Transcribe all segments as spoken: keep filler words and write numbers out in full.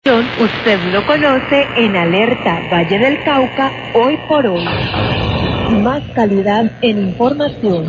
Usted lo conoce en Alerta Valle del Cauca, hoy por hoy. Más calidad en información.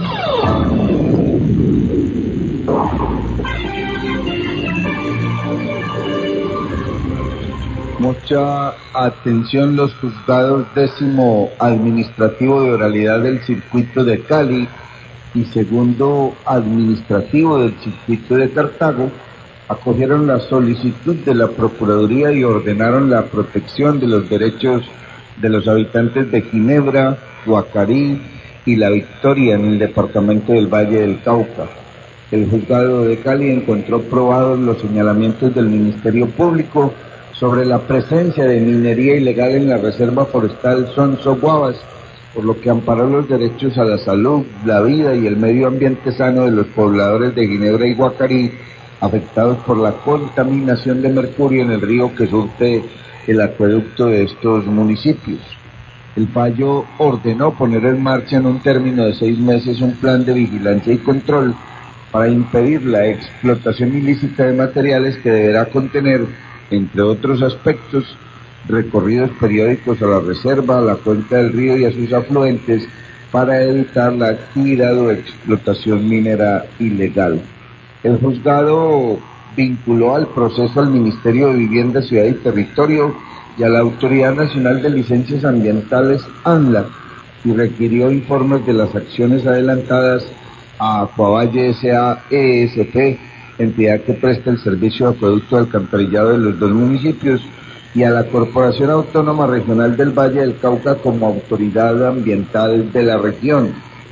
Mucha atención, los juzgados décimo administrativo de oralidad del circuito de Cali y segundo administrativo del circuito de Cartago acogieron la solicitud de la Procuraduría y ordenaron la protección de los derechos de los habitantes de Ginebra, Guacarí y La Victoria en el departamento del Valle del Cauca. El juzgado de Cali encontró probados los señalamientos del Ministerio Público sobre la presencia de minería ilegal en la reserva forestal Sonso-Guavas, por lo que amparó los derechos a la salud, la vida y el medio ambiente sano de los pobladores de Ginebra y Guacarí, afectados por la contaminación de mercurio en el río que surte el acueducto de estos municipios. El fallo ordenó poner en marcha en un término de seis meses un plan de vigilancia y control para impedir la explotación ilícita de materiales que deberá contener, entre otros aspectos, recorridos periódicos a la reserva, a la cuenca del río y a sus afluentes para evitar la actividad o explotación minera ilegal. El juzgado vinculó al proceso al Ministerio de Vivienda, Ciudad y Territorio y a la Autoridad Nacional de Licencias Ambientales, ANLA, y requirió informes de las acciones adelantadas a Acuavalle S A E S P, entidad que presta el servicio de acueducto de alcantarillado de los dos municipios, y a la Corporación Autónoma Regional del Valle del Cauca como autoridad ambiental de la región.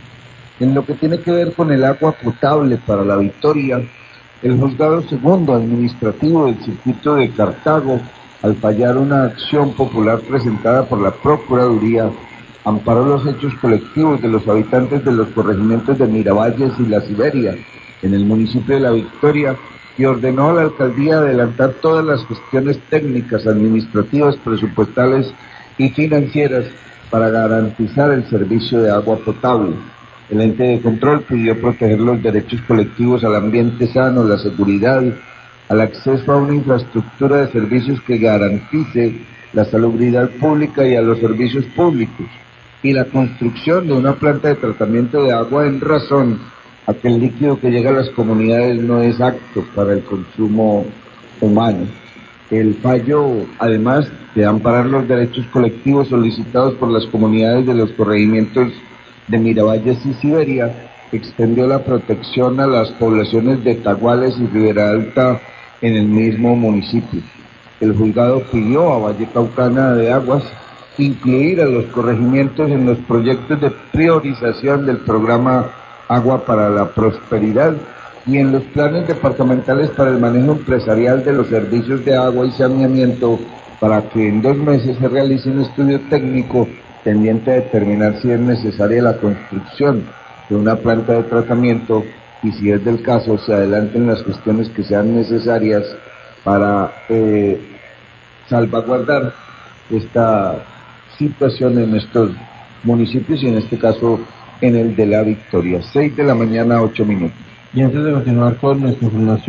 En lo que tiene que ver con el agua potable para La Victoria, el juzgado segundo administrativo del circuito de Cartago, al fallar una acción popular presentada por la Procuraduría, amparó los hechos colectivos de los habitantes de los corregimientos de Miravalles y La Siberia, en el municipio de La Victoria, y ordenó a la alcaldía adelantar todas las gestiones técnicas, administrativas, presupuestales y financieras para garantizar el servicio de agua potable. El ente de control pidió proteger los derechos colectivos al ambiente sano, la seguridad, al acceso a una infraestructura de servicios que garantice la salubridad pública y a los servicios públicos, y la construcción de una planta de tratamiento de agua en razón a que el líquido que llega a las comunidades no es apto para el consumo humano. El fallo, además de amparar los derechos colectivos solicitados por las comunidades de los corregimientos de Miravalles y Siberia, extendió la protección a las poblaciones de Taguales y Ribera Alta en el mismo municipio. El juzgado pidió a Vallecaucana de Aguas incluir a los corregimientos en los proyectos de priorización del programa Agua para la Prosperidad y en los planes departamentales para el manejo empresarial de los servicios de agua y saneamiento, para que en dos meses se realice un estudio técnico tendiente a determinar si es necesaria la construcción de una planta de tratamiento y, si es del caso, se adelanten las gestiones que sean necesarias para eh, salvaguardar esta situación en estos municipios y en este caso en el de La Victoria. Seis de la mañana, ocho minutos. Y antes de continuar con nuestra información,